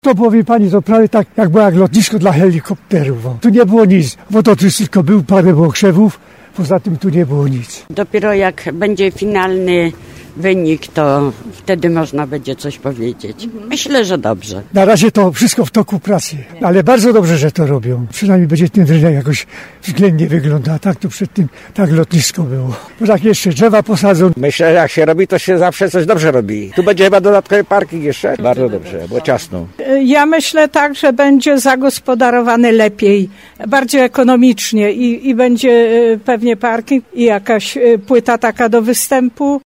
To powie pani, to prawie tak jak było jak lotnisko dla helikopterów. Tu nie było nic, wodotrys tylko był, parę było krzewów, poza tym tu nie było nic. Dopiero jak będzie finalny wynik, to wtedy można będzie coś powiedzieć. Myślę, że dobrze. Na razie to wszystko w toku pracy, ale bardzo dobrze, że to robią. Przynajmniej będzie ten rynek jakoś względnie wygląda, a tak to przed tym tak lotnisko było. Bo tak jeszcze drzewa posadzą. Myślę, że jak się robi, to się zawsze coś dobrze robi. Tu będzie chyba dodatkowy parking jeszcze. Bardzo dobrze, bo ciasno. Ja myślę tak, że będzie zagospodarowany lepiej, bardziej ekonomicznie i będzie pewnie parking i jakaś płyta taka do występu.